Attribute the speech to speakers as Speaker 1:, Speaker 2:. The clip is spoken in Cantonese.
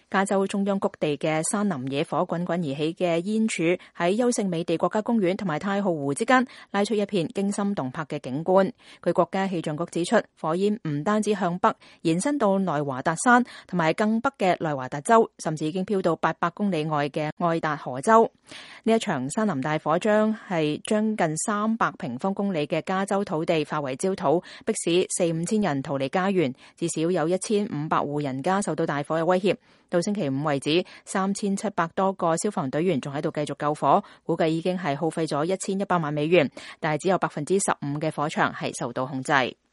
Speaker 1: 加州中央谷地嘅山林野火滾滾而起嘅煙柱喺優勝美地國家公園同埋太浩湖之間拉出一片驚心動魄嘅景觀。據國家氣象局指出，火焰唔單止向北延伸到內華達山同埋更北嘅內華達州，甚至已經飄到800公里外嘅愛達荷州。呢一場山林大火將近300平方公里嘅加州土地化為焦土，迫使4-5千人逃離家園，至少有1500戶人家受到大火嘅威脅。到星期五為止，3700多個消防隊員仲喺度繼續救火，估計已經係耗費咗1100萬美元，但係只有15%嘅火場係受到控制。